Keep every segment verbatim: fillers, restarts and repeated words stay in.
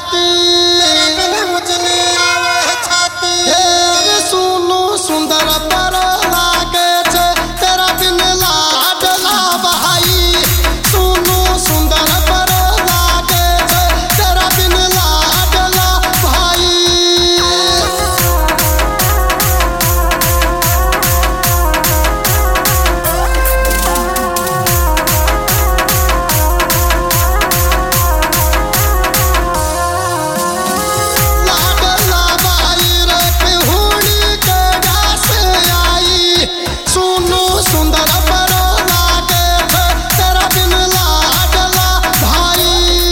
छाती उजली आवे छाती हे सुनो सुंदर पर लागे छे तेरा बिन लाडला भाई सुनो सुंदर पर लागे छे तेरा बिन लाडला भाई लाडला भाई रे पिहुड़ी के गास आई सुनो सुंदर पर लागे छे तेरा बिन लाडला भाई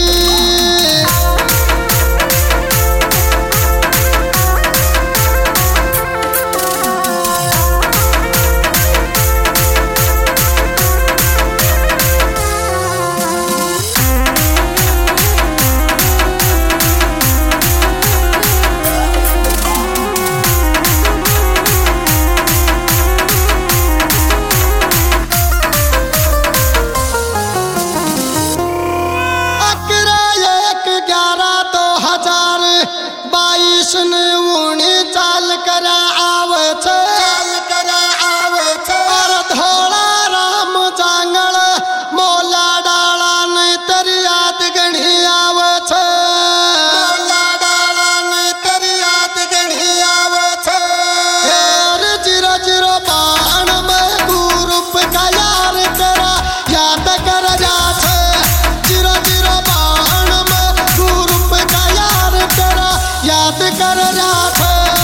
अकरा एक ग्यारह दो हजार बाईस ने ऊनी चाल करा आवे छे चाल करा आवे छे और धोला राम जांगल मोला डाला ने तेरी याद गणी आवे छे मोला डाला ने तेरी याद गणी आवे छे यार जीरो जीरो बाण में गुरूप का यार तेरा याद कर जा छे जीरो जीरो बाण में गुरूप का यार तेरा याद कर जा छे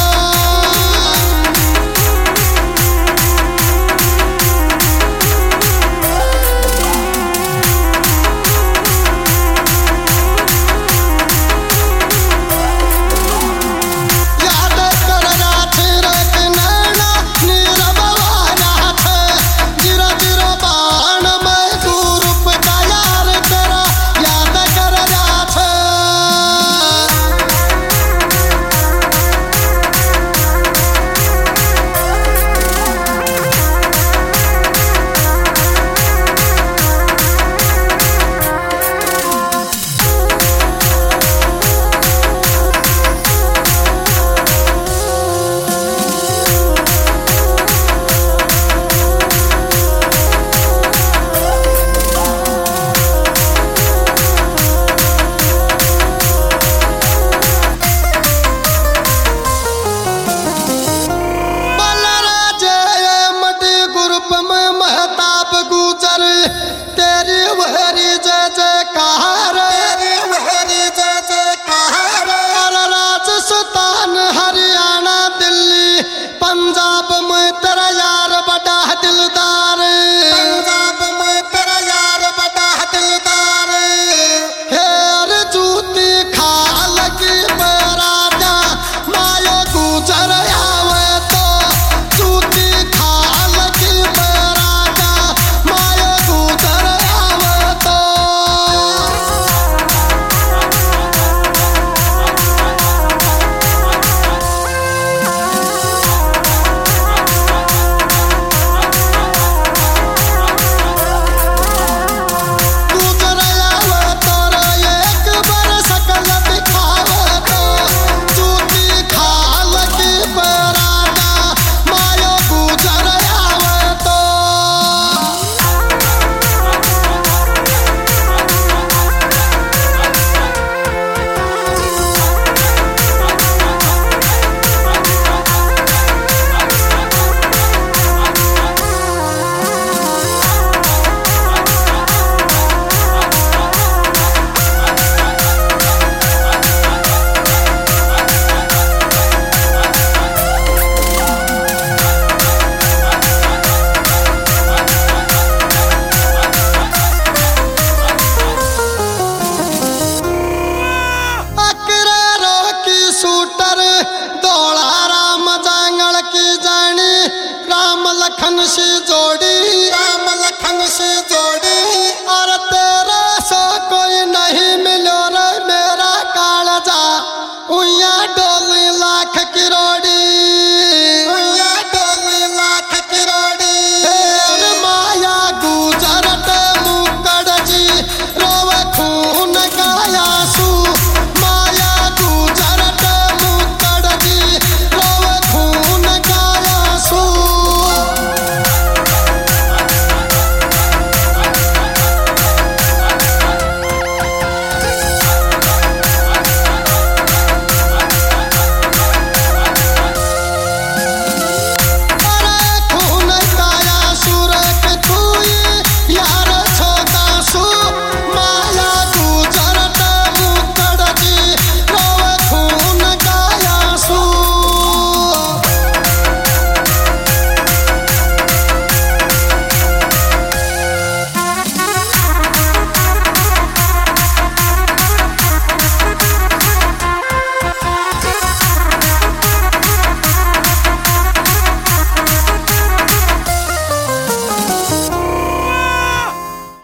याद कर जा छे रे नैना नीरव वाला छे जीरो जीरो बाण में गुरूप का यार तेरा याद कर जा छे बलराज मटी ग्रुप में महताब गुजर तेरी वहरी जय जयकार तेरी वहरी जय जयकार और राजस्थान हरियाणा दिल्ली पंजाब में तेरा यार बड़ा दिलदार